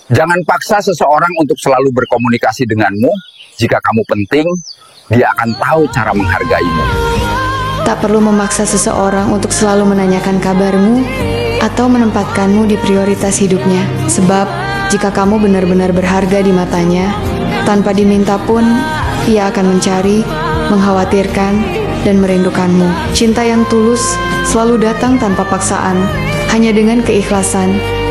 Jangan paksa seseorang untuk selalu berkomunikasi denganmu. Jika kamu penting, dia akan tahu cara menghargaimu. Tak perlu memaksa seseorang untuk selalu menanyakan kabarmu atau menempatkanmu di prioritas hidupnya. Sebab jika kamu benar-benar berharga di matanya, tanpa diminta pun ia akan mencari, mengkhawatirkan, dan merindukanmu. Cinta yang tulus selalu datang tanpa paksaan, hanya dengan keikhlasan